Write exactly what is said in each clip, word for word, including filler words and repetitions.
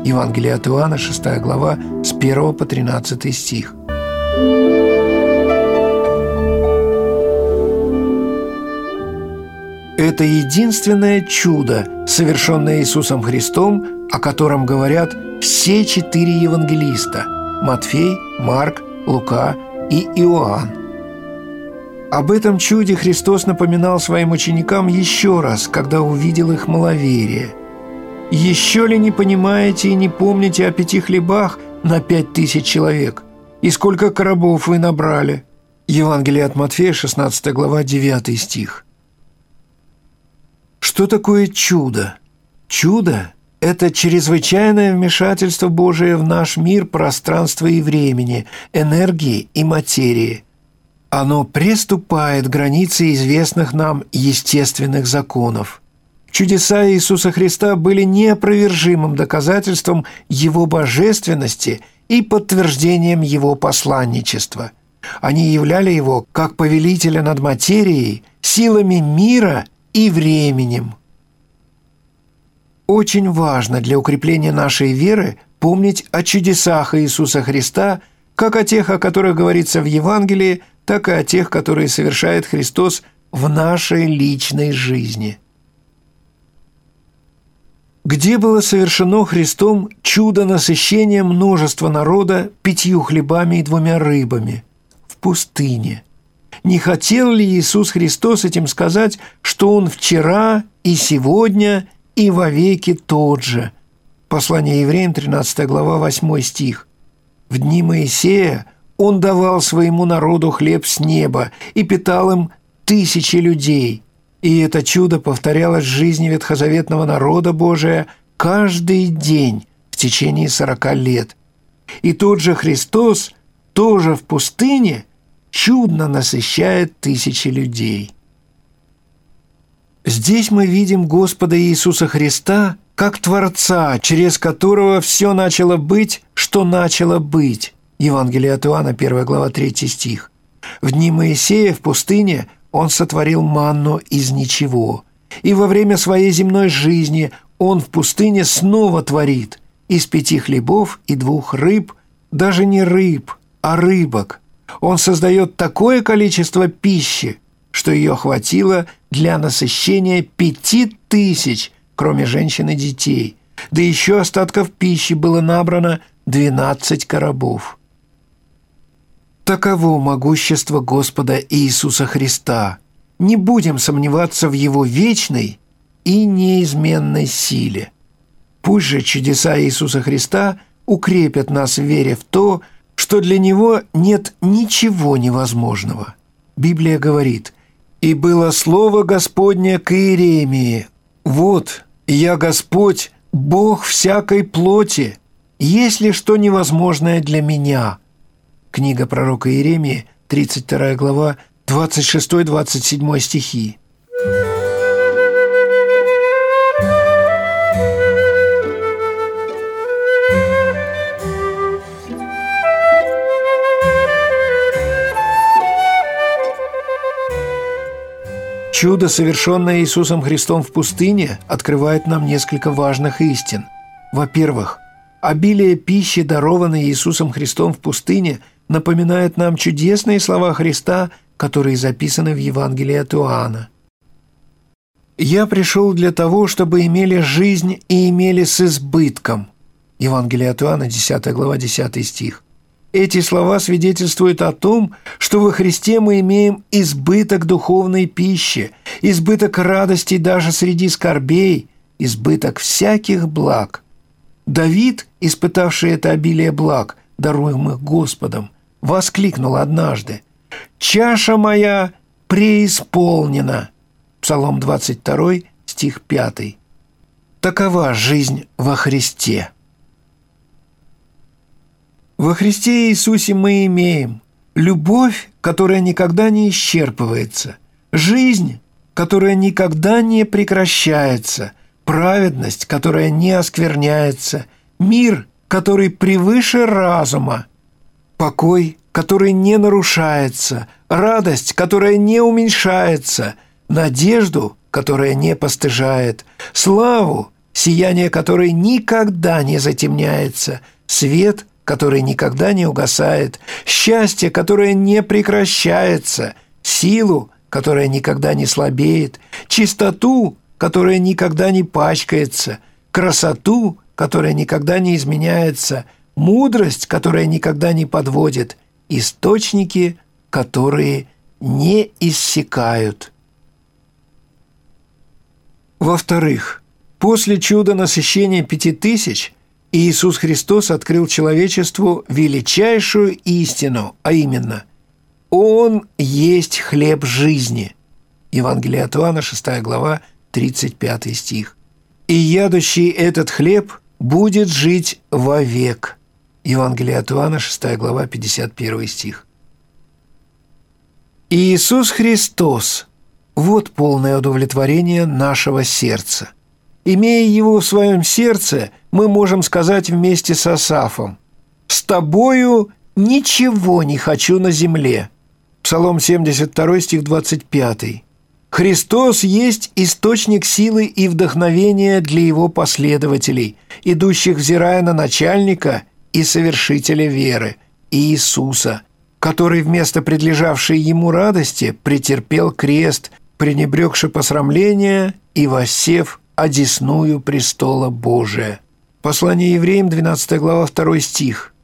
Евангелие от Иоанна, шестая глава, с первого по тринадцатый стих. Это единственное чудо, совершенное Иисусом Христом, о котором говорят все четыре евангелиста – Матфей, Марк, Лука и Иоанн. Об этом чуде Христос напоминал своим ученикам еще раз, когда увидел их маловерие. «Еще ли не понимаете и не помните о пяти хлебах на пять тысяч человек? И сколько коробов вы набрали?» Евангелие от Матфея, шестнадцатая глава, девятый стих. Что такое чудо? Чудо – это чрезвычайное вмешательство Божие в наш мир пространства и времени, энергии и материи. Оно приступает границы известных нам естественных законов. Чудеса Иисуса Христа были неопровержимым доказательством Его божественности и подтверждением Его посланничества. Они являли Его как повелителя над материей, силами мира и временем. Очень важно для укрепления нашей веры помнить о чудесах Иисуса Христа, как о тех, о которых говорится в Евангелии, так и о тех, которые совершает Христос в нашей личной жизни. Где было совершено Христом чудо насыщения множества народа пятью хлебами и двумя рыбами? В пустыне. Не хотел ли Иисус Христос этим сказать, что Он вчера и сегодня и вовеки тот же? Послание Евреям, тринадцатая глава, восьмой стих. В дни Моисея Он давал своему народу хлеб с неба и питал им тысячи людей. И это чудо повторялось в жизни ветхозаветного народа Божия каждый день в течение сорока лет. И тот же Христос тоже в пустыне чудно насыщает тысячи людей. Здесь мы видим Господа Иисуса Христа как Творца, через которого все начало быть, что начало быть. Евангелие от Иоанна, первая глава, третий стих. В дни Моисея в пустыне Он сотворил манну из ничего, и во время своей земной жизни Он в пустыне снова творит из пяти хлебов и двух рыб, даже не рыб, а рыбок. Он создает такое количество пищи, что ее хватило для насыщения пяти тысяч, кроме женщин и детей. Да еще остатков пищи было набрано двенадцать коробов. Таково могущество Господа Иисуса Христа. Не будем сомневаться в Его вечной и неизменной силе. Пусть же чудеса Иисуса Христа укрепят нас в вере в то, что для Него нет ничего невозможного. Библия говорит: «И было слово Господне к Иеремии: вот, я Господь, Бог всякой плоти, есть ли что невозможное для Меня?» Книга пророка Иеремии, тридцать вторая глава, двадцать шестой — двадцать седьмой стихи. Чудо, совершенное Иисусом Христом в пустыне, открывает нам несколько важных истин. Во-первых, обилие пищи, дарованной Иисусом Христом в пустыне, напоминает нам чудесные слова Христа, которые записаны в Евангелии от Иоанна. «Я пришел для того, чтобы имели жизнь и имели с избытком». Евангелие от Иоанна, десятая глава, десятый стих. Эти слова свидетельствуют о том, что во Христе мы имеем избыток духовной пищи, избыток радости даже среди скорбей, избыток всяких благ. Давид, испытавший это обилие благ, даруемых Господом, воскликнул однажды: «Чаша моя преисполнена». Псалом двадцать второй, стих пятый. Такова жизнь во Христе. Во Христе Иисусе мы имеем любовь, которая никогда не исчерпывается, жизнь, которая никогда не прекращается, праведность, которая не оскверняется, мир, который превыше разума, покой, который не нарушается, радость, которая не уменьшается, надежду, которая не постыжает, славу, сияние которой никогда не затемняется, свет, который никогда не угасает, счастье, которое не прекращается, силу, которая никогда не слабеет, чистоту, которая никогда не пачкается, красоту, которая никогда не изменяется, мудрость, которая никогда не подводит, источники, которые не иссякают. Во-вторых, после чуда насыщения пяти тысяч Иисус Христос открыл человечеству величайшую истину, а именно «Он есть хлеб жизни». Евангелие от Иоанна, шестая глава, тридцать пятый стих. «И ядущий этот хлеб будет жить вовек». Евангелие от Иоанна, шестая глава, пятьдесят первый стих. Иисус Христос – вот полное удовлетворение нашего сердца. Имея Его в своем сердце, мы можем сказать вместе с Асафом: «С Тобою ничего не хочу на земле». Псалом семьдесят второй, стих двадцать пятый. Христос есть источник силы и вдохновения для Его последователей, идущих, взирая на начальника и совершителя веры, Иисуса, который вместо предлежавшей Ему радости претерпел крест, пренебрегши посрамление и воссев одесную престола Божия. Послание евреям, двенадцатая глава, второй стих.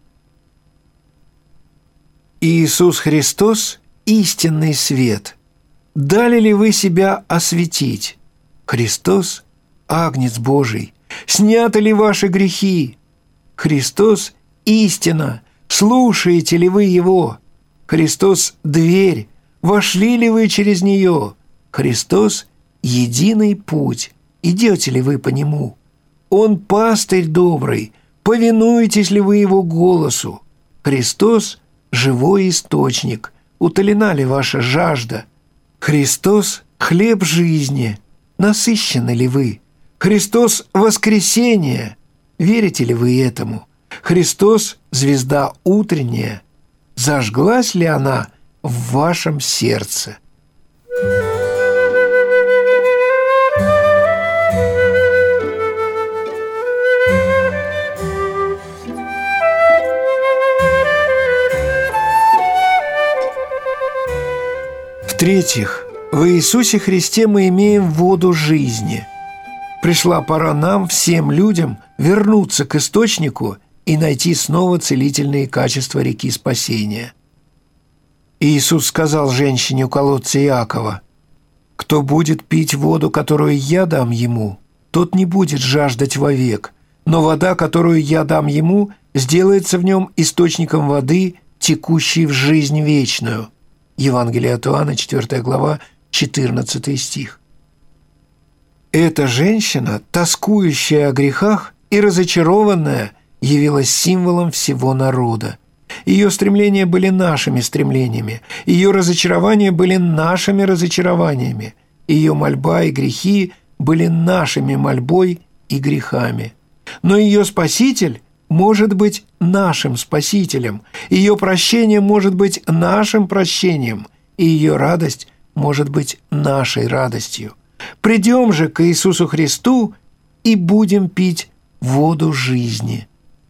Иисус Христос – истинный свет. Дали ли вы себя осветить? Христос – Агнец Божий. Сняты ли ваши грехи? Христос – истина. Слушаете ли вы Его? Христос – дверь. Вошли ли вы через нее? Христос – единый путь. Идете ли вы по Нему? Он пастырь добрый. Повинуетесь ли вы Его голосу? Христос – живой источник. Утолена ли ваша жажда? Христос – хлеб жизни. Насыщены ли вы? Христос – воскресение. Верите ли вы этому? Христос – звезда утренняя. Зажглась ли она в вашем сердце? В-третьих, в Иисусе Христе мы имеем воду жизни. Пришла пора нам, всем людям, вернуться к источнику и найти снова целительные качества реки спасения. Иисус сказал женщине у колодца Иакова: «Кто будет пить воду, которую я дам ему, тот не будет жаждать вовек, но вода, которую я дам ему, сделается в нем источником воды, текущей в жизнь вечную». Евангелие от Иоанна, четвёртая глава, четырнадцатый стих. Эта женщина, тоскующая о грехах и разочарованная, явилась символом всего народа. Ее стремления были нашими стремлениями, ее разочарования были нашими разочарованиями, ее мольба и грехи были нашими мольбой и грехами. Но ее Спаситель может быть нашим Спасителем, ее прощение может быть нашим прощением, и ее радость может быть нашей радостью. Придем же к Иисусу Христу и будем пить воду жизни.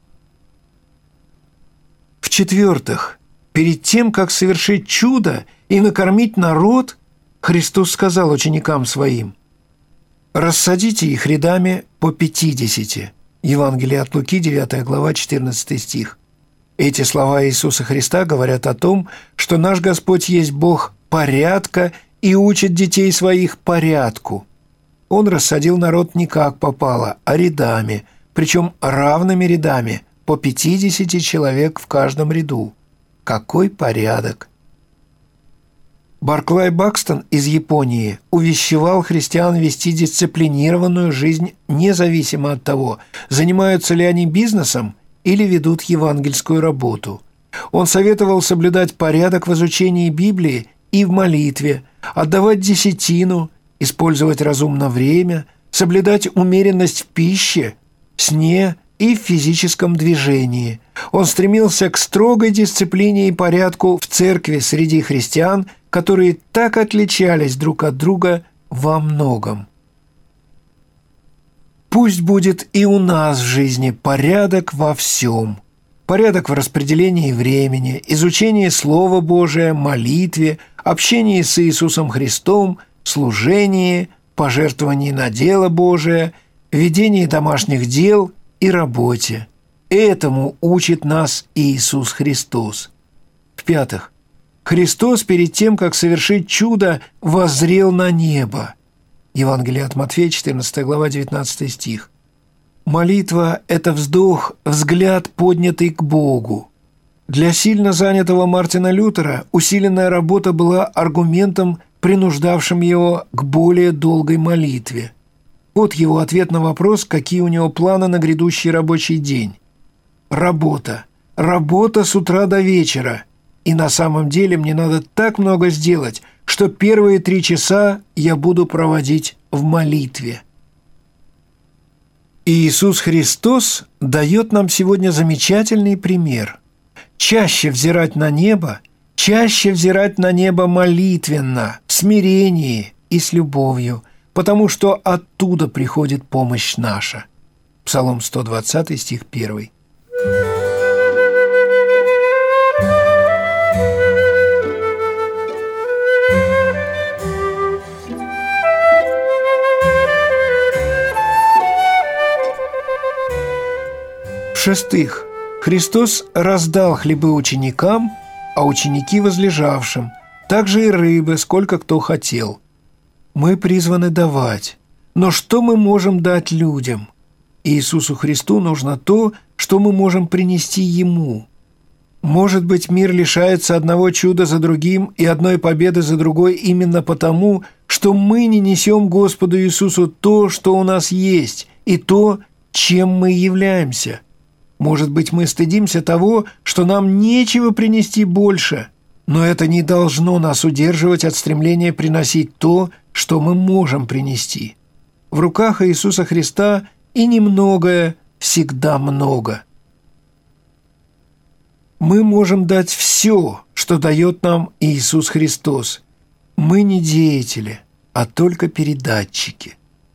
В-четвертых, перед тем, как совершить чудо и накормить народ, Христос сказал ученикам Своим: «Рассадите их рядами по пятидесяти». Евангелие от Луки, девятая глава, четырнадцатый стих. Эти слова Иисуса Христа говорят о том, что наш Господь есть Бог порядка и учит детей своих порядку. Он рассадил народ не как попало, а рядами, причем равными рядами, по пятидесяти человек в каждом ряду. Какой порядок! Барклай Бакстон из Японии увещевал христиан вести дисциплинированную жизнь независимо от того, занимаются ли они бизнесом или ведут евангельскую работу. Он советовал соблюдать порядок в изучении Библии и в молитве, отдавать десятину, использовать разумно время, соблюдать умеренность в пище, сне и в физическом движении. Он стремился к строгой дисциплине и порядку в церкви среди христиан, которые так отличались друг от друга во многом. Пусть будет и у нас в жизни порядок во всем. Порядок в распределении времени, изучении Слова Божия, молитве, общении с Иисусом Христом, служении, пожертвовании на дело Божие, ведении домашних дел и работе. Этому учит нас Иисус Христос. В-пятых, Христос перед тем, как совершить чудо, воззрел на небо. Евангелие от Матфея, четырнадцатая глава, девятнадцатый стих. Молитва – это вздох, взгляд, поднятый к Богу. Для сильно занятого Мартина Лютера усиленная работа была аргументом, принуждавшим его к более долгой молитве. Вот его ответ на вопрос, какие у него планы на грядущий рабочий день. Работа. Работа с утра до вечера. И на самом деле мне надо так много сделать, что первые три часа я буду проводить в молитве. Иисус Христос дает нам сегодня замечательный пример. Чаще взирать на небо, чаще взирать на небо молитвенно, в смирении и с любовью, потому что оттуда приходит помощь наша. Псалом сто двадцатый, стих первый. В-шестых, Христос раздал хлебы ученикам, а ученики возлежавшим, также и рыбы, сколько кто хотел. Мы призваны давать. Но что мы можем дать людям? Иисусу Христу нужно то, что мы можем принести Ему. Может быть, мир лишается одного чуда за другим и одной победы за другой именно потому, что мы не несем Господу Иисусу то, что у нас есть, и то, чем мы являемся. Может быть, мы стыдимся того, что нам нечего принести больше, но это не должно нас удерживать от стремления приносить то, что мы можем принести. В руках Иисуса Христа и немногое всегда много. Мы можем дать все, что дает нам Иисус Христос. Мы не деятели, а только передатчики.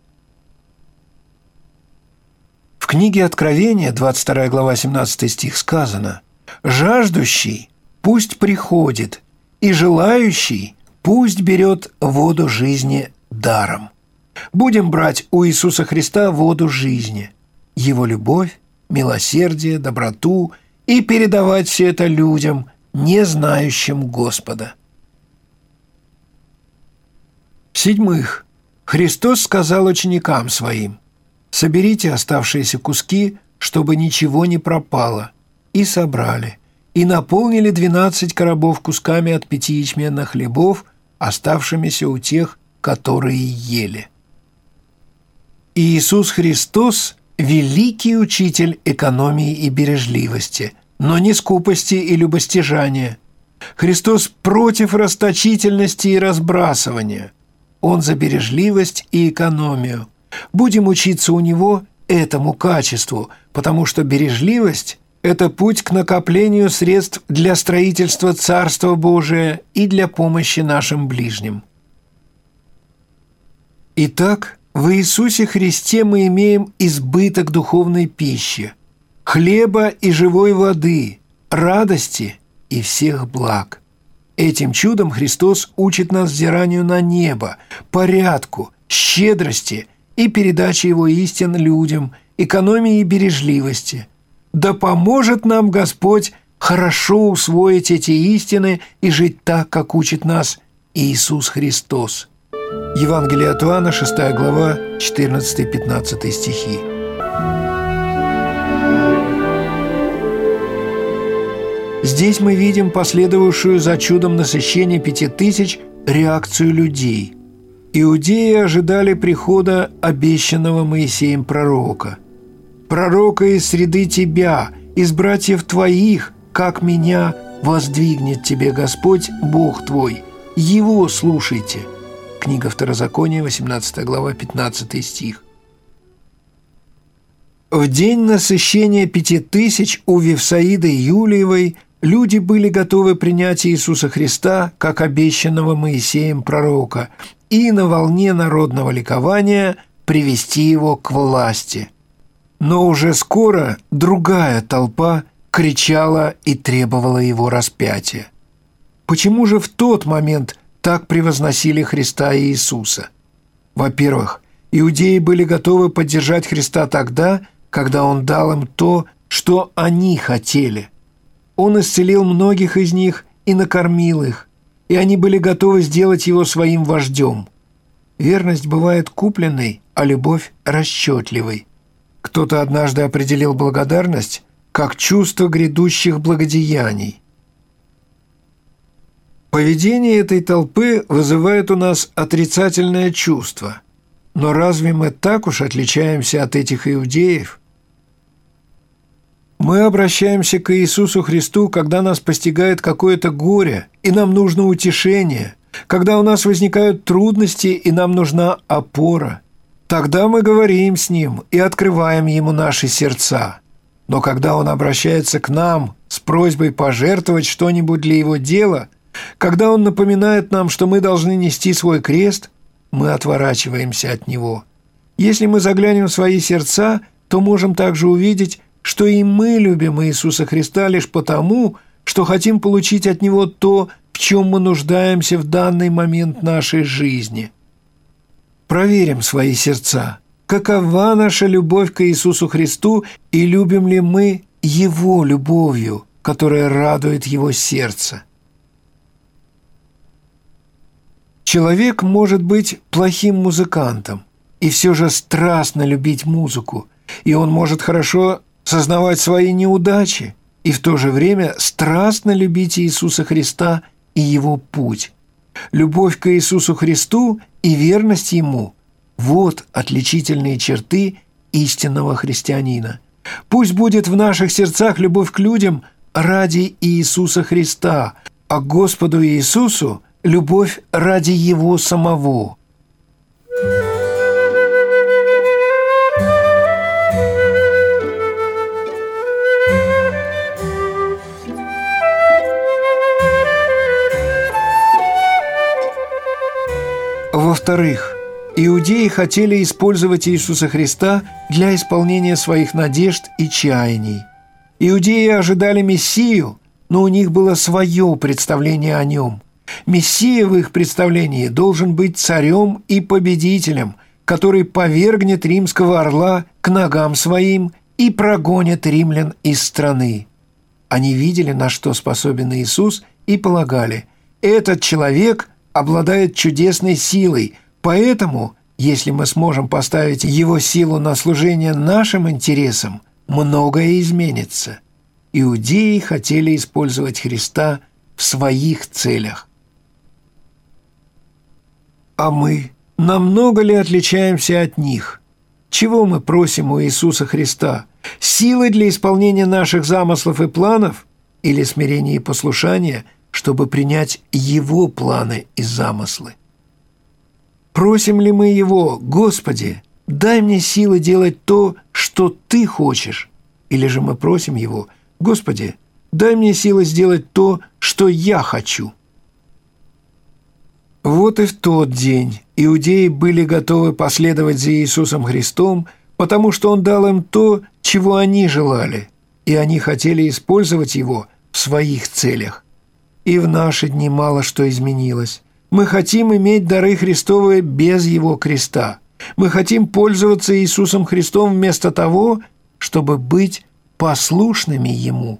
В книге Откровения, двадцать вторая глава, семнадцатый стих, сказано: «Жаждущий пусть приходит, и желающий пусть берет воду жизни даром». Будем брать у Иисуса Христа воду жизни, Его любовь, милосердие, доброту, и передавать все это людям, не знающим Господа. В-седьмых, Христос сказал ученикам Своим: «Соберите оставшиеся куски, чтобы ничего не пропало». И собрали, и наполнили двенадцать коробов кусками от пяти ячменных хлебов, оставшимися у тех, которые ели. Иисус Христос – великий учитель экономии и бережливости, но не скупости и любостяжания. Христос против расточительности и разбрасывания. Он за бережливость и экономию. Будем учиться у Него этому качеству, потому что бережливость – это путь к накоплению средств для строительства Царства Божия и для помощи нашим ближним. Итак, в Иисусе Христе мы имеем избыток духовной пищи, хлеба и живой воды, радости и всех благ. Этим чудом Христос учит нас взиранию на небо, порядку, щедрости и передаче Его истин людям, экономии и бережливости. Да поможет нам Господь хорошо усвоить эти истины и жить так, как учит нас Иисус Христос. Евангелие от Иоанна, шестая глава, четырнадцатый-пятнадцатый стихи. Здесь мы видим последовавшую за чудом насыщения пяти тысяч реакцию людей. Иудеи ожидали прихода обещанного Моисеем пророка. «Пророка из среды тебя, из братьев твоих, как меня, воздвигнет тебе Господь, Бог твой. Его слушайте». Книга Второзакония, восемнадцатая глава, пятнадцатый стих. В день насыщения пяти тысяч у Вифсаиды Юлиевой люди были готовы принять Иисуса Христа как обещанного Моисеем пророка, и на волне народного ликования привести его к власти. Но уже скоро другая толпа кричала и требовала его распятия. Почему же в тот момент так превозносили Христа и Иисуса? Во-первых, иудеи были готовы поддержать Христа тогда, когда Он дал им то, что они хотели. Он исцелил многих из них и накормил их, и они были готовы сделать Его своим вождем. Верность бывает купленной, а любовь расчетливой. Кто-то однажды определил благодарность как чувство грядущих благодеяний. Поведение этой толпы вызывает у нас отрицательное чувство. Но разве мы так уж отличаемся от этих иудеев? Мы обращаемся к Иисусу Христу, когда нас постигает какое-то горе, и нам нужно утешение, когда у нас возникают трудности, и нам нужна опора. Тогда мы говорим с Ним и открываем Ему наши сердца. Но когда Он обращается к нам с просьбой пожертвовать что-нибудь для Его дела, когда Он напоминает нам, что мы должны нести свой крест, мы отворачиваемся от Него. Если мы заглянем в свои сердца, то можем также увидеть, что и мы любим Иисуса Христа лишь потому, что хотим получить от Него то, в чем мы нуждаемся в данный момент нашей жизни. Проверим свои сердца. Какова наша любовь к Иисусу Христу, и любим ли мы Его любовью, которая радует Его сердце? Человек может быть плохим музыкантом и все же страстно любить музыку, и он может хорошо сознавать свои неудачи и в то же время страстно любить Иисуса Христа и Его путь. Любовь к Иисусу Христу и верность Ему – вот отличительные черты истинного христианина. Пусть будет в наших сердцах любовь к людям ради Иисуса Христа, а к Господу Иисусу – любовь ради Его самого. Во-вторых, иудеи хотели использовать Иисуса Христа для исполнения своих надежд и чаяний. Иудеи ожидали Мессию, но у них было свое представление о Нем. Мессия в их представлении должен быть царем и победителем, который повергнет римского орла к ногам своим и прогонит римлян из страны. Они видели, на что способен Иисус, и полагали, этот человек обладает чудесной силой, поэтому, если мы сможем поставить его силу на служение нашим интересам, многое изменится. Иудеи хотели использовать Христа в своих целях. А мы намного ли отличаемся от них? Чего мы просим у Иисуса Христа? Силы для исполнения наших замыслов и планов или смирения и послушания, чтобы принять Его планы и замыслы? Просим ли мы Его: «Господи, дай мне силы делать то, что Ты хочешь», или же мы просим Его: «Господи, дай мне силы сделать то, что я хочу»? Вот и в тот день иудеи были готовы последовать за Иисусом Христом, потому что Он дал им то, чего они желали, и они хотели использовать Его в своих целях. И в наши дни мало что изменилось. Мы хотим иметь дары Христовые без Его креста. Мы хотим пользоваться Иисусом Христом вместо того, чтобы быть послушными Ему.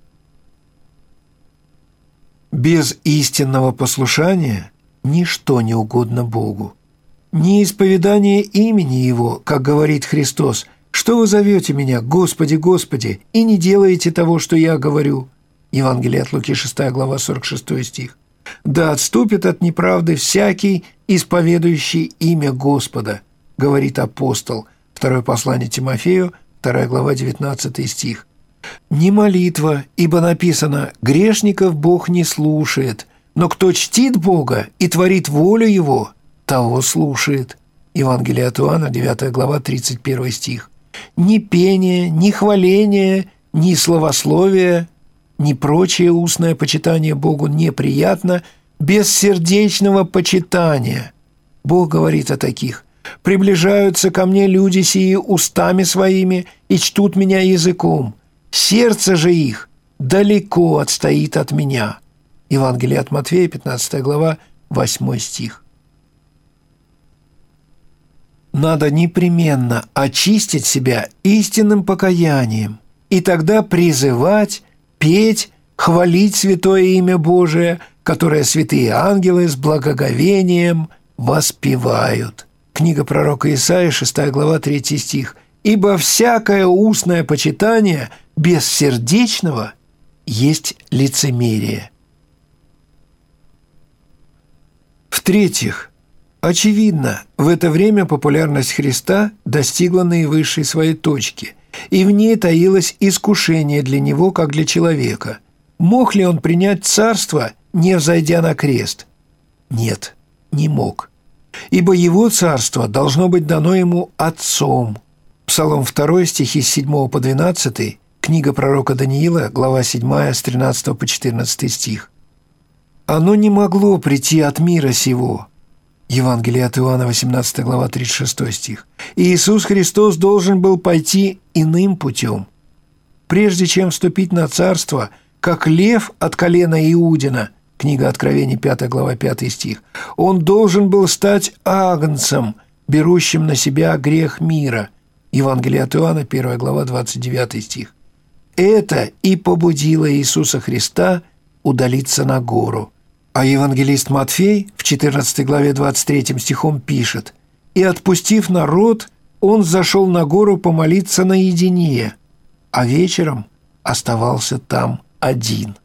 Без истинного послушания ничто не угодно Богу. Не исповедание имени Его, как говорит Христос: «Что вы зовете Меня, Господи, Господи, и не делаете того, что Я говорю?» Евангелие от Луки, шестая глава, сорок шестой стих. «Да отступит от неправды всякий, исповедующий имя Господа», говорит апостол. Второе послание Тимофею, вторая глава, девятнадцатый стих. «Не молитва, ибо написано: грешников Бог не слушает, но кто чтит Бога и творит волю Его, того слушает». Евангелие от Иоанна, девятая глава, тридцать первый стих. «Ни пение, ни хваление, ни словословие, ни прочее устное почитание Богу неприятно без сердечного почитания». Бог говорит о таких: Приближаются ко мне люди сии устами своими и чтут меня языком. Сердце же их далеко отстоит от меня». Евангелие от Матфея, пятнадцатая глава, восьмой стих. Надо непременно очистить себя истинным покаянием, и тогда призывать, петь, хвалить святое имя Божие, которое святые ангелы с благоговением воспевают. Книга пророка Исаии, шестая глава, третий стих. «Ибо всякое устное почитание без сердечного есть лицемерие». В-третьих, очевидно, в это время популярность Христа достигла наивысшей своей точки, и в ней таилось искушение для него, как для человека. Мог ли он принять царство, не взойдя на крест? Нет, не мог. Ибо его царство должно быть дано ему Отцом. Псалом два, стихи с седьмого по двенадцатый, книга пророка Даниила, глава седьмая, с тринадцатого по четырнадцатый стих. «Оно не могло прийти от мира сего». Евангелие от Иоанна, восемнадцатая глава, тридцать шестой стих. И Иисус Христос должен был пойти иным путем. Прежде чем вступить на царство, как лев от колена Иудина, книга Откровений, пятая глава, пятый стих, он должен был стать агнцем, берущим на себя грех мира. Евангелие от Иоанна, первая глава, двадцать девятый стих. Это и побудило Иисуса Христа удалиться на гору. А евангелист Матфей в четырнадцатой главе двадцать третьим стихом пишет: «И, отпустив народ, он зашел на гору помолиться наедине, а вечером оставался там один».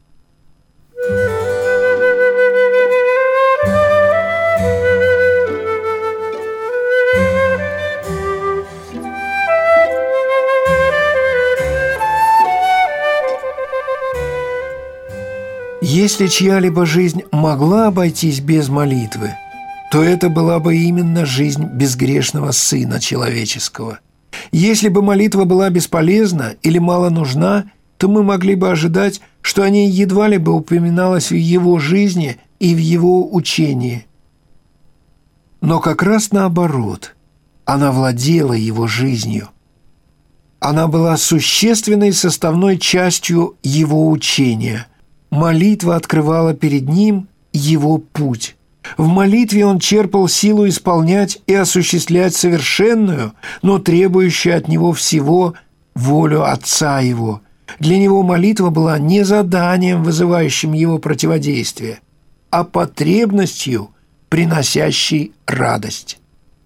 Если чья-либо жизнь могла обойтись без молитвы, то это была бы именно жизнь безгрешного Сына Человеческого. Если бы молитва была бесполезна или мало нужна, то мы могли бы ожидать, что о ней едва ли бы упоминалось в его жизни и в его учении. Но как раз наоборот, она владела его жизнью. Она была существенной составной частью его учения. Молитва открывала перед ним его путь. В молитве он черпал силу исполнять и осуществлять совершенную, но требующую от него всего волю Отца его. Для него молитва была не заданием, вызывающим его противодействие, а потребностью, приносящей радость.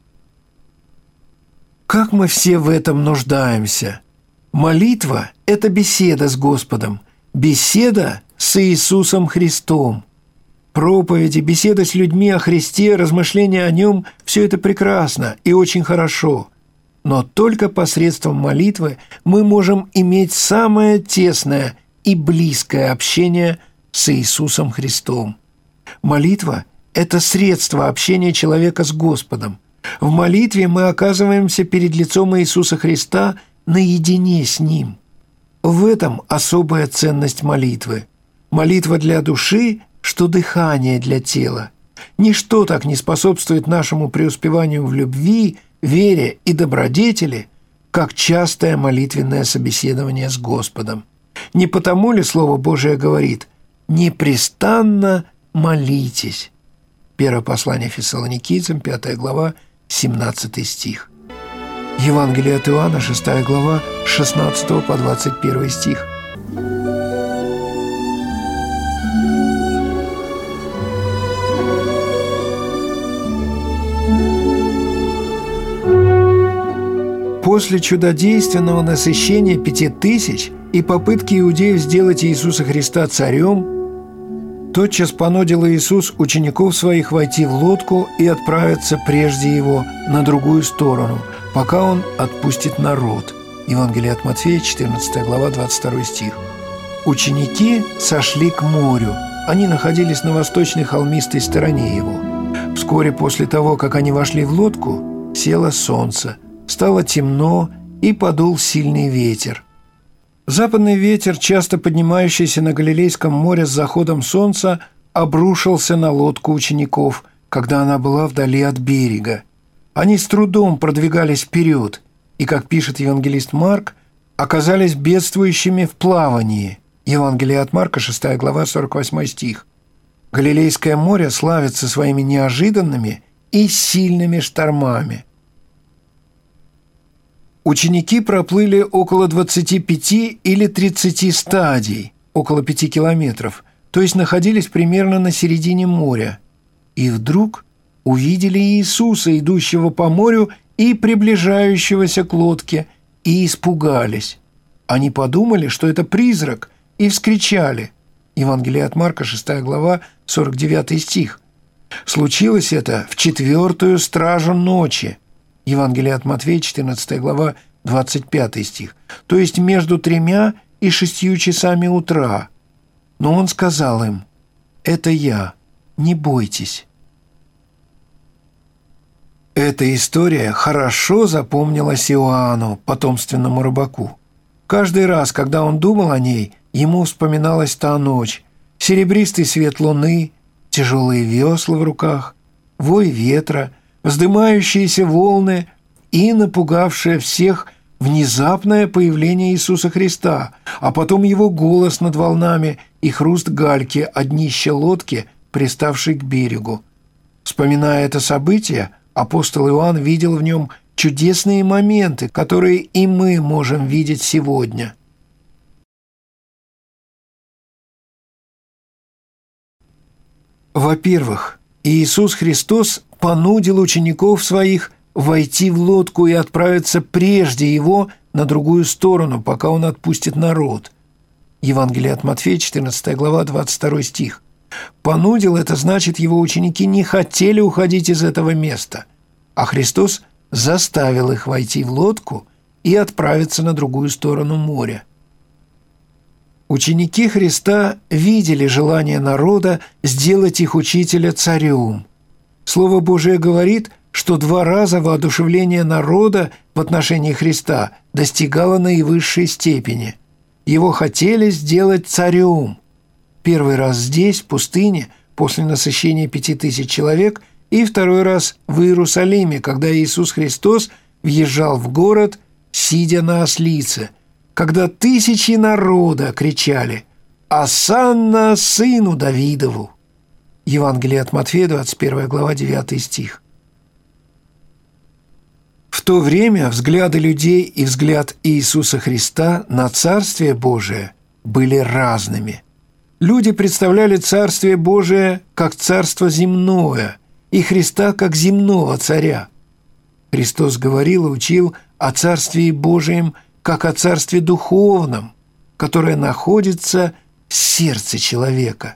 Как мы все в этом нуждаемся! Молитва – это беседа с Господом, беседа с Иисусом Христом. Проповеди, беседа с людьми о Христе, размышления о Нем – все это прекрасно и очень хорошо. Но только посредством молитвы мы можем иметь самое тесное и близкое общение с Иисусом Христом. Молитва – это средство общения человека с Господом. В молитве мы оказываемся перед лицом Иисуса Христа наедине с Ним. В этом особая ценность молитвы. Молитва для души, что дыхание для тела. Ничто так не способствует нашему преуспеванию в любви, вере и добродетели, как частое молитвенное собеседование с Господом. Не потому ли Слово Божие говорит «непрестанно молитесь»? Первое послание Фессалоникийцам, пятая глава, семнадцатый стих. Евангелие от Иоанна, шестая глава, с шестнадцатого по двадцать первый стих. После чудодейственного насыщения пяти тысяч и попытки иудеев сделать Иисуса Христа царем, тотчас понудил Иисус учеников своих войти в лодку и отправиться прежде его на другую сторону, пока он отпустит народ. Евангелие от Матфея, четырнадцатая глава, двадцать второй стих. Ученики сошли к морю. Они находились на восточной холмистой стороне его. Вскоре после того, как они вошли в лодку, село солнце. Стало темно, и подул сильный ветер. Западный ветер, часто поднимающийся на Галилейском море с заходом солнца, обрушился на лодку учеников, когда она была вдали от берега. Они с трудом продвигались вперед и, как пишет евангелист Марк, оказались бедствующими в плавании. Евангелие от Марка, шестая глава, сорок восьмой стих. Галилейское море славится своими неожиданными и сильными штормами. Ученики проплыли около двадцати пяти или тридцати стадий, около пяти километров, то есть находились примерно на середине моря. И вдруг увидели Иисуса, идущего по морю и приближающегося к лодке, и испугались. Они подумали, что это призрак, и вскричали. Евангелие от Марка, шестая глава, сорок девятый стих. Случилось это в четвертую стражу ночи. Евангелие от Матфея, четырнадцатая глава, двадцать пятый стих. То есть между тремя и шестью часами утра. Но он сказал им: «Это я, не бойтесь». Эта история хорошо запомнилась Иоанну, потомственному рыбаку. Каждый раз, когда он думал о ней, ему вспоминалась та ночь, серебристый свет луны, тяжелые весла в руках, вой ветра, вздымающиеся волны и напугавшее всех внезапное появление Иисуса Христа, а потом его голос над волнами и хруст гальки о днище лодки, приставшей к берегу. Вспоминая это событие, апостол Иоанн видел в нем чудесные моменты, которые и мы можем видеть сегодня. Во-первых, Иисус Христос понудил учеников своих войти в лодку и отправиться прежде Его на другую сторону, пока Он отпустит народ. Евангелие от Матфея, четырнадцатая глава, двадцать второй стих. Понудил — это значит, Его ученики не хотели уходить из этого места, а Христос заставил их войти в лодку и отправиться на другую сторону моря. Ученики Христа видели желание народа сделать их учителя царем. Слово Божие говорит, что два раза воодушевление народа в отношении Христа достигало наивысшей степени. Его хотели сделать царем. Первый раз здесь, в пустыне, после насыщения пяти тысяч человек, и второй раз в Иерусалиме, когда Иисус Христос въезжал в город, сидя на ослице, когда тысячи народа кричали «Осанна сыну Давидову!» Евангелие от Матфея, двадцать первая глава, девятый стих. В то время взгляды людей и взгляд Иисуса Христа на Царствие Божие были разными. Люди представляли Царствие Божие как царство земное и Христа как земного царя. Христос говорил и учил о Царствии Божием как о Царстве Духовном, которое находится в сердце человека.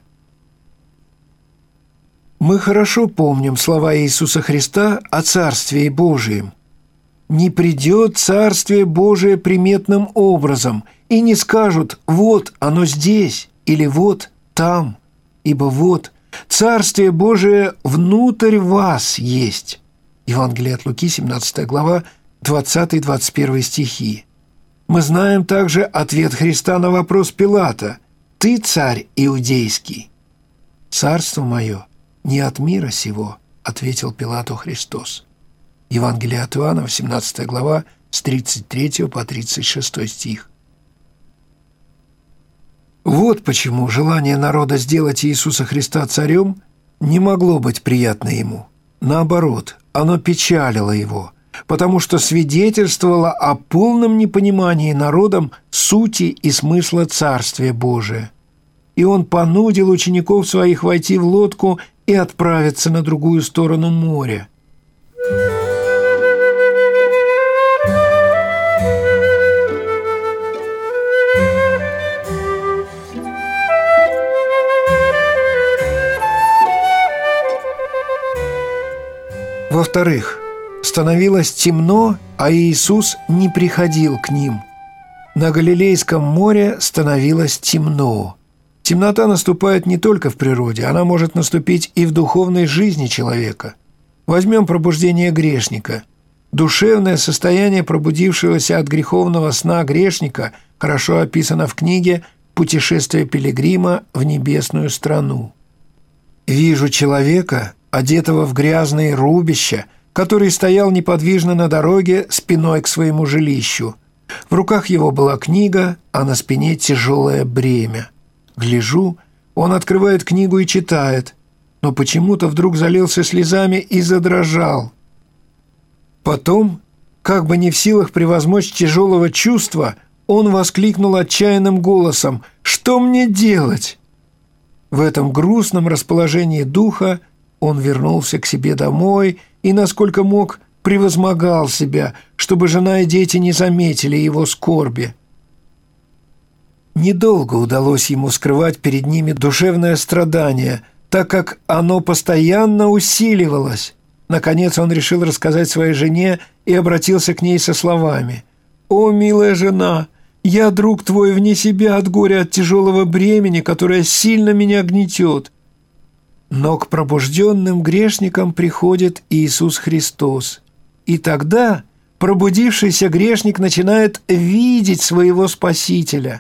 Мы хорошо помним слова Иисуса Христа о Царствии Божием. «Не придет Царствие Божие приметным образом, и не скажут «вот оно здесь» или «вот там», ибо вот Царствие Божие внутрь вас есть». Евангелие от Луки, семнадцатая глава, двадцатый-двадцать первый стихи. Мы знаем также ответ Христа на вопрос Пилата: «Ты царь иудейский?» «Царство мое не от мира сего», — ответил Пилату Христос. Евангелие от Иоанна, восемнадцатая глава, с тридцать третьего по тридцать шестой стих. Вот почему желание народа сделать Иисуса Христа царем не могло быть приятно ему. Наоборот, оно печалило его, потому что свидетельствовало о полном непонимании народом сути и смысла Царствия Божия. И он понудил учеников своих войти в лодку и отправиться на другую сторону моря. Во-вторых, становилось темно, а Иисус не приходил к ним. На Галилейском море становилось темно. Темнота наступает не только в природе, она может наступить и в духовной жизни человека. Возьмем пробуждение грешника. Душевное состояние пробудившегося от греховного сна грешника хорошо описано в книге «Путешествие пилигрима в небесную страну». «Вижу человека, одетого в грязные рубища, который стоял неподвижно на дороге спиной к своему жилищу. В руках его была книга, а на спине тяжелое бремя. Гляжу, он открывает книгу и читает, но почему-то вдруг залился слезами и задрожал. Потом, как бы не в силах превозмочь тяжелого чувства, он воскликнул отчаянным голосом: «Что мне делать?» В этом грустном расположении духа он вернулся к себе домой и, насколько мог, превозмогал себя, чтобы жена и дети не заметили его скорби. Недолго удалось ему скрывать перед ними душевное страдание, так как оно постоянно усиливалось. Наконец он решил рассказать своей жене и обратился к ней со словами: «О, милая жена, я, друг твой, вне себя от горя, от тяжелого бремени, которое сильно меня гнетет». Но к пробужденным грешникам приходит Иисус Христос. И тогда пробудившийся грешник начинает видеть своего Спасителя.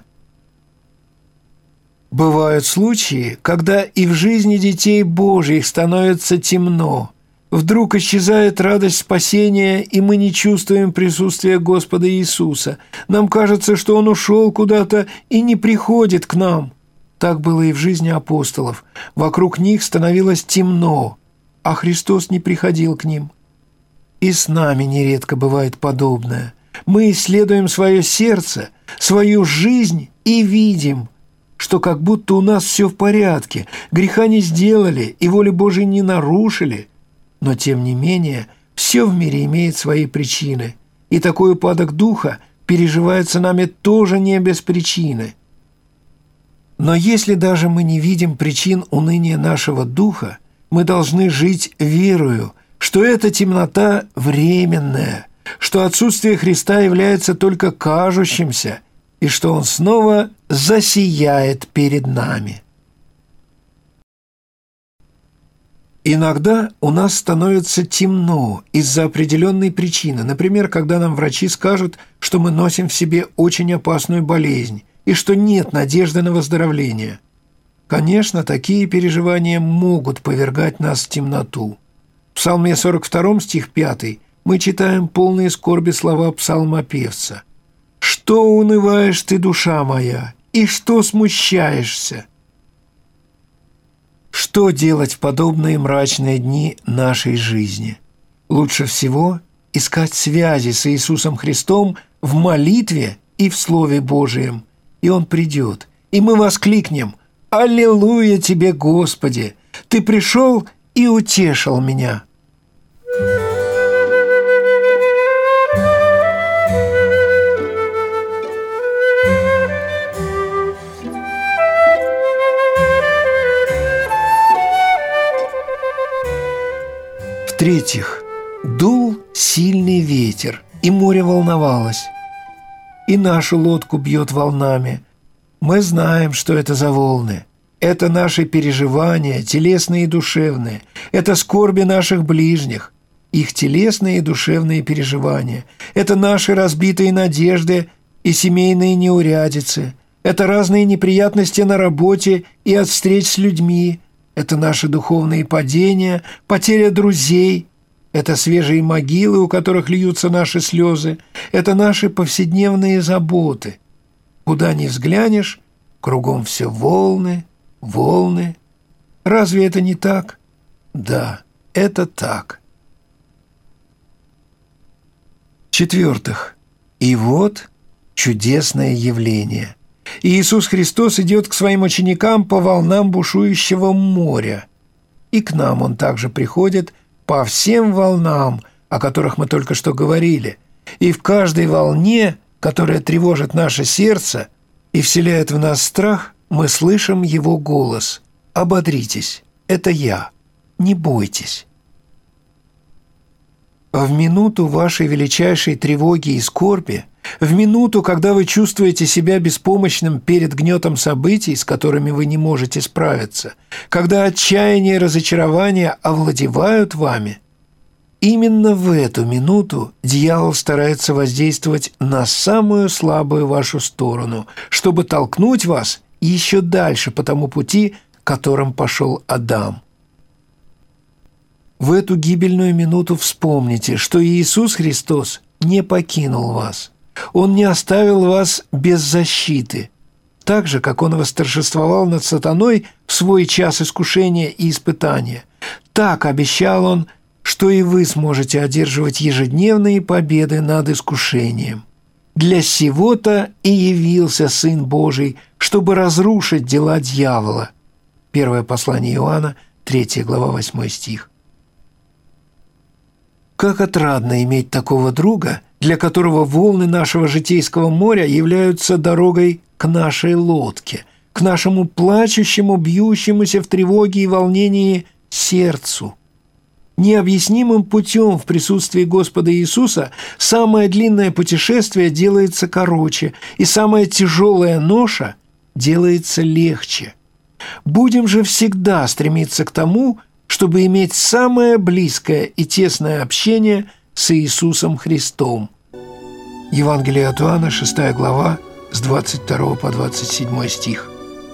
Бывают случаи, когда и в жизни детей Божьих становится темно. Вдруг исчезает радость спасения, и мы не чувствуем присутствия Господа Иисуса. Нам кажется, что Он ушел куда-то и не приходит к нам. Так было и в жизни апостолов. Вокруг них становилось темно, а Христос не приходил к ним. И с нами нередко бывает подобное. Мы исследуем свое сердце, свою жизнь и видим, что как будто у нас все в порядке, греха не сделали и воли Божией не нарушили. Но, тем не менее, все в мире имеет свои причины, и такой упадок духа переживается нами тоже не без причины. Но если даже мы не видим причин уныния нашего духа, мы должны жить верою, что эта темнота временная, что отсутствие Христа является только кажущимся, и что Он снова засияет перед нами. Иногда у нас становится темно из-за определенной причины, например, когда нам врачи скажут, что мы носим в себе очень опасную болезнь и что нет надежды на выздоровление. Конечно, такие переживания могут повергать нас в темноту. В Псалме сорок два, стих пятый, мы читаем полные скорби слова псалмопевца: «Что унываешь ты, душа моя, и что смущаешься?» Что делать в подобные мрачные дни нашей жизни? Лучше всего искать связи с Иисусом Христом в молитве и в Слове Божием, и Он придет, и мы воскликнем: «Аллилуйя Тебе, Господи! Ты пришел и утешил меня». В-третьих, дул сильный ветер, и море волновалось. И нашу лодку бьет волнами. Мы знаем, что это за волны. Это наши переживания, телесные и душевные. Это скорби наших ближних, их телесные и душевные переживания. Это наши разбитые надежды и семейные неурядицы. Это разные неприятности на работе и от встреч с людьми. Это наши духовные падения, потеря друзей. Это свежие могилы, у которых льются наши слезы. Это наши повседневные заботы. Куда ни взглянешь, кругом все волны, волны. Разве это не так? Да, это так. В-четвертых, и вот чудесное явление. Иисус Христос идет к своим ученикам по волнам бушующего моря. И к нам Он также приходит по всем волнам, о которых мы только что говорили. И в каждой волне, которая тревожит наше сердце и вселяет в нас страх, мы слышим Его голос: «Ободритесь, это Я, не бойтесь». В минуту вашей величайшей тревоги и скорби, в минуту, когда вы чувствуете себя беспомощным перед гнетом событий, с которыми вы не можете справиться, когда отчаяние и разочарование овладевают вами, именно в эту минуту дьявол старается воздействовать на самую слабую вашу сторону, чтобы толкнуть вас еще дальше по тому пути, которым пошел Адам. В эту гибельную минуту вспомните, что Иисус Христос не покинул вас. Он не оставил вас без защиты. Так же, как Он восторжествовал над сатаной в свой час искушения и испытания, так обещал Он, что и вы сможете одерживать ежедневные победы над искушением. Для сего-то и явился Сын Божий, чтобы разрушить дела дьявола. Первое послание Иоанна, третья глава, восьмой стих. Как отрадно иметь такого друга, для которого волны нашего житейского моря являются дорогой к нашей лодке, к нашему плачущему, бьющемуся в тревоге и волнении сердцу. Необъяснимым путем в присутствии Господа Иисуса самое длинное путешествие делается короче, и самая тяжелая ноша делается легче. Будем же всегда стремиться к тому, чтобы иметь самое близкое и тесное общение с Иисусом Христом. Евангелие от Иоанна, шестая глава, с двадцать второго по двадцать седьмой стих.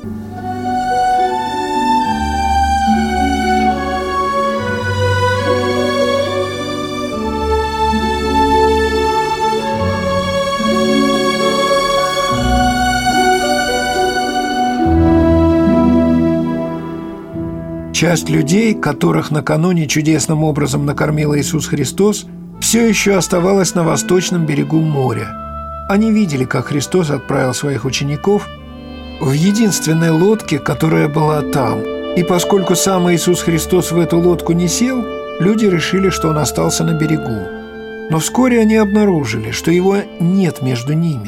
Часть людей, которых накануне чудесным образом накормил Иисус Христос, все еще оставалась на восточном берегу моря. Они видели, как Христос отправил своих учеников в единственной лодке, которая была там. И поскольку сам Иисус Христос в эту лодку не сел, люди решили, что Он остался на берегу. Но вскоре они обнаружили, что Его нет между ними.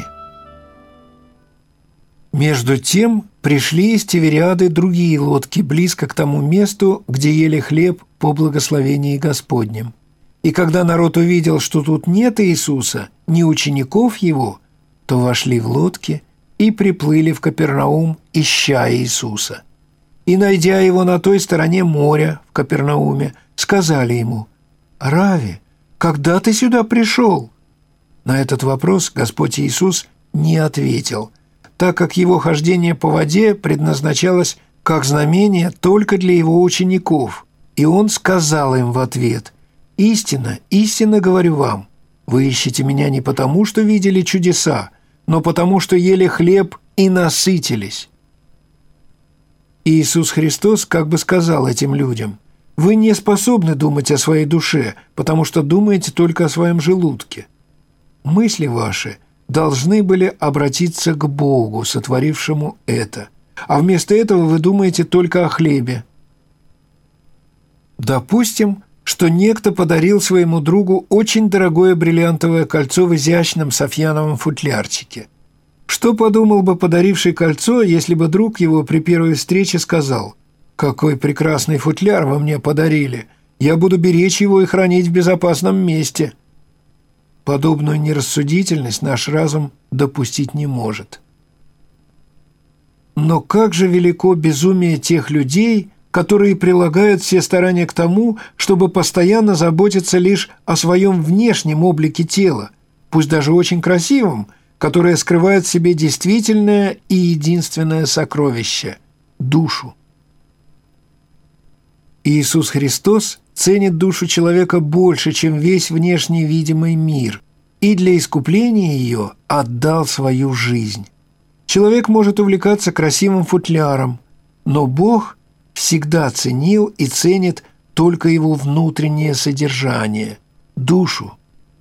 Между тем пришли из Тивериады другие лодки близко к тому месту, где ели хлеб по благословении Господнем. И когда народ увидел, что тут нет Иисуса, ни учеников Его, то вошли в лодки и приплыли в Капернаум, ища Иисуса. И, найдя Его на той стороне моря, в Капернауме, сказали Ему: «Рави, когда ты сюда пришел?» На этот вопрос Господь Иисус не ответил, так как Его хождение по воде предназначалось как знамение только для Его учеников. И Он сказал им в ответ: «Истинно, истинно говорю вам, вы ищете Меня не потому, что видели чудеса, но потому, что ели хлеб и насытились». Иисус Христос как бы сказал этим людям: «Вы не способны думать о своей душе, потому что думаете только о своем желудке. Мысли ваши должны были обратиться к Богу, сотворившему это, а вместо этого вы думаете только о хлебе». Допустим, что некто подарил своему другу очень дорогое бриллиантовое кольцо в изящном софьяновом футлярчике. Что подумал бы подаривший кольцо, если бы друг его при первой встрече сказал: «Какой прекрасный футляр вы мне подарили! Я буду беречь его и хранить в безопасном месте». Подобную нерассудительность наш разум допустить не может. Но как же велико безумие тех людей, которые прилагают все старания к тому, чтобы постоянно заботиться лишь о своем внешнем облике тела, пусть даже очень красивом, которое скрывает в себе действительное и единственное сокровище – душу. Иисус Христос ценит душу человека больше, чем весь внешний видимый мир, и для искупления ее отдал свою жизнь. Человек может увлекаться красивым футляром, но Бог всегда ценил и ценит только его внутреннее содержание – душу.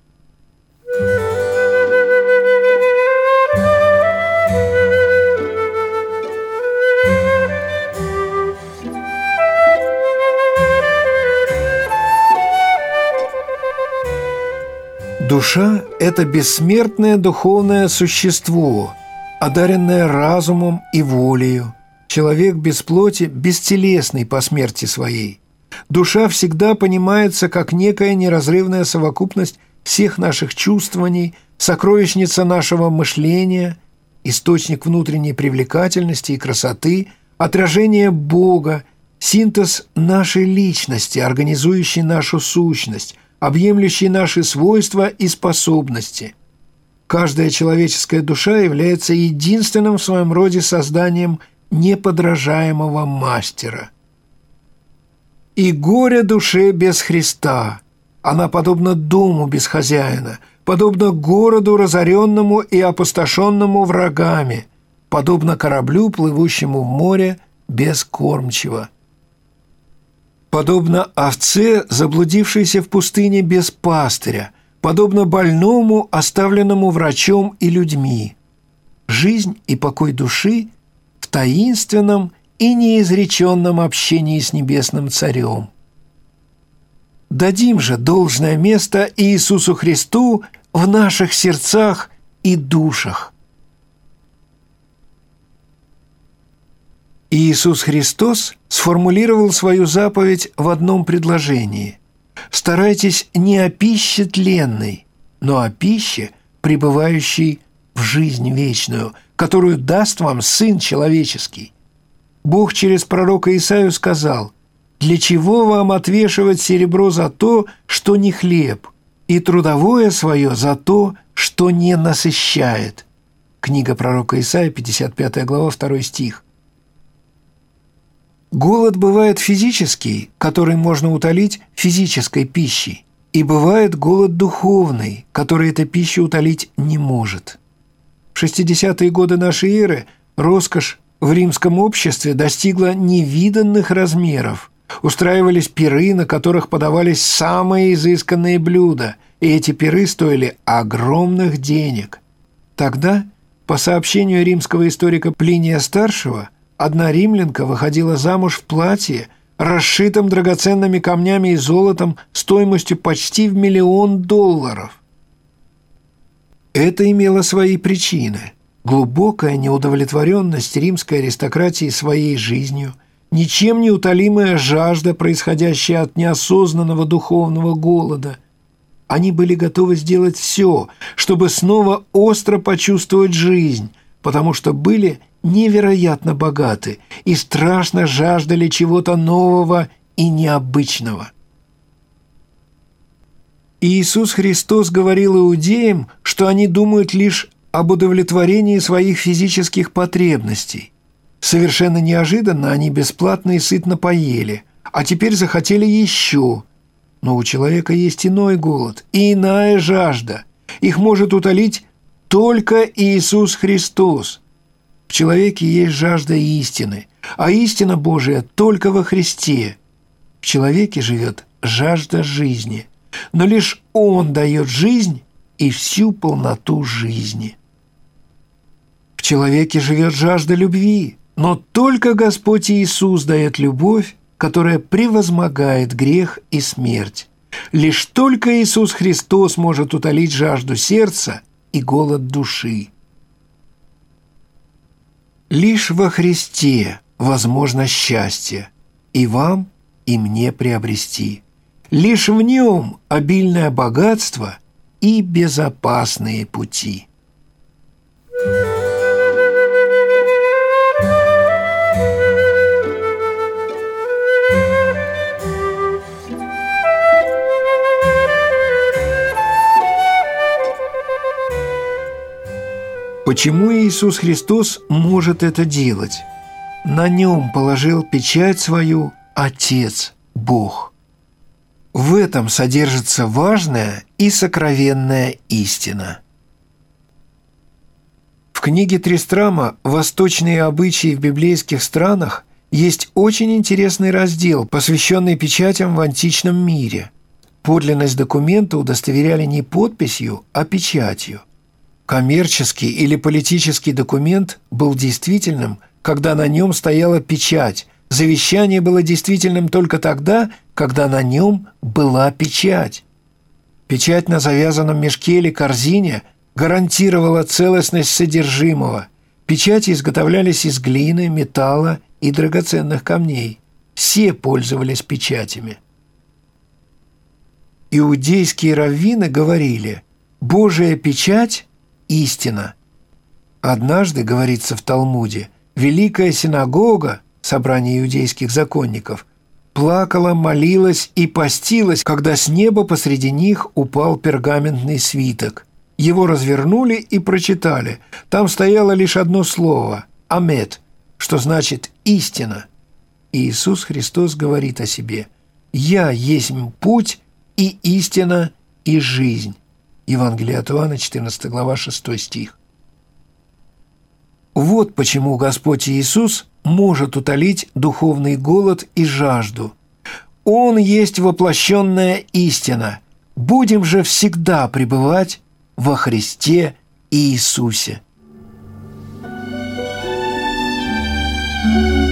Душа – это бессмертное духовное существо, одаренное разумом и волею. Человек без плоти бестелесный по смерти своей. Душа всегда понимается как некая неразрывная совокупность всех наших чувствований, сокровищница нашего мышления, источник внутренней привлекательности и красоты, отражение Бога, синтез нашей личности, организующий нашу сущность, объемлющий наши свойства и способности. Каждая человеческая душа является единственным в своем роде созданием неподражаемого мастера. И горе душе без Христа. Она подобна дому без хозяина, подобна городу, разоренному и опустошенному врагами, подобно кораблю, плывущему в море без кормчего. Подобно овце, заблудившейся в пустыне без пастыря, подобно больному, оставленному врачом и людьми. Жизнь и покой души в таинственном и неизреченном общении с Небесным Царем. Дадим же должное место Иисусу Христу в наших сердцах и душах. Иисус Христос сформулировал свою заповедь в одном предложении: «Старайтесь не о пище тленной, но о пище, пребывающей в жизнь вечную, которую даст вам Сын Человеческий». Бог через пророка Исаию сказал: «Для чего вам отвешивать серебро за то, что не хлеб, и трудовое свое за то, что не насыщает?» Книга пророка Исаии, пятьдесят пятая глава, второй стих. Голод бывает физический, который можно утолить физической пищей, и бывает голод духовный, который эта пища утолить не может. В шестидесятые годы нашей эры роскошь в римском обществе достигла невиданных размеров. Устраивались пиры, на которых подавались самые изысканные блюда, и эти пиры стоили огромных денег. Тогда, по сообщению римского историка Плиния-старшего, одна римлянка выходила замуж в платье, расшитом драгоценными камнями и золотом стоимостью почти в миллион долларов. Это имело свои причины. Глубокая неудовлетворенность римской аристократии своей жизнью, ничем не утолимая жажда, происходящая от неосознанного духовного голода. Они были готовы сделать все, чтобы снова остро почувствовать жизнь, потому что были невероятно богаты и страшно жаждали чего-то нового и необычного. Иисус Христос говорил иудеям, что они думают лишь об удовлетворении своих физических потребностей. Совершенно неожиданно они бесплатно и сытно поели, а теперь захотели еще. Но у человека есть иной голод и иная жажда. Их может утолить только Иисус Христос. В человеке есть жажда истины, а истина Божия только во Христе. В человеке живет жажда жизни, но лишь Он дает жизнь и всю полноту жизни. В человеке живет жажда любви, но только Господь Иисус дает любовь, которая превозмогает грех и смерть. Лишь только Иисус Христос может утолить жажду сердца и голод души. Лишь во Христе возможно счастье, и вам, и мне приобрести. Лишь в Нем обильное богатство и безопасные пути. Почему Иисус Христос может это делать? На Нем положил печать свою Отец, Бог. В этом содержится важная и сокровенная истина. В книге Тристрама «Восточные обычаи в библейских странах» есть очень интересный раздел, посвященный печатям в античном мире. Подлинность документа удостоверяли не подписью, а печатью. Коммерческий или политический документ был действительным, когда на нем стояла печать. Завещание было действительным только тогда, когда на нем была печать. Печать на завязанном мешке или корзине гарантировала целостность содержимого. Печати изготовлялись из глины, металла и драгоценных камней. Все пользовались печатями. Иудейские раввины говорили: «Божия печать – истина». Однажды, говорится в Талмуде, Великая синагога, собрание иудейских законников, плакала, молилась и постилась, когда с неба посреди них упал пергаментный свиток. Его развернули и прочитали. Там стояло лишь одно слово – «амет», что значит «истина». И Иисус Христос говорит о себе: «Я есть путь и истина и жизнь». Евангелие от Иоанна, четырнадцатая глава, шестой стих. Вот почему Господь Иисус может утолить духовный голод и жажду. Он есть воплощенная истина. Будем же всегда пребывать во Христе Иисусе. Thank you.